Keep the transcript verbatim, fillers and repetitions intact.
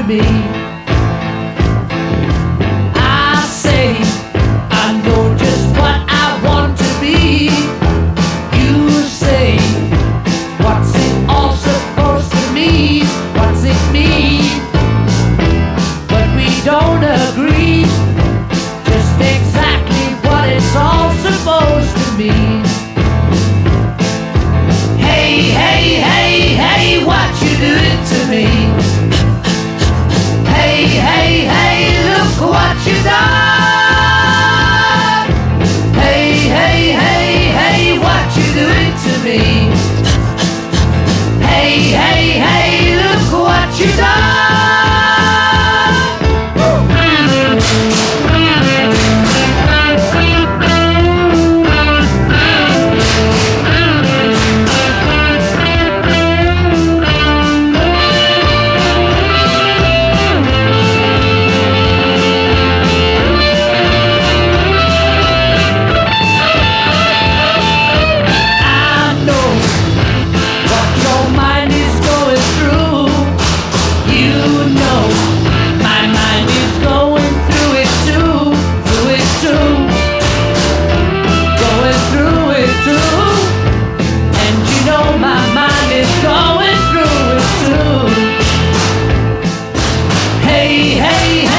me. I say I know just what I want to be. You say, what's it all supposed to mean? What's it mean? But we don't agree just exactly what it's all supposed to mean. Hey, hey, hey, hey, what you doing to me? Hey, hey, hey, look what you done. Hey, hey, hey, hey, what you doing to me? Hey, hey, hey, look what you done. Hey, hey, hey.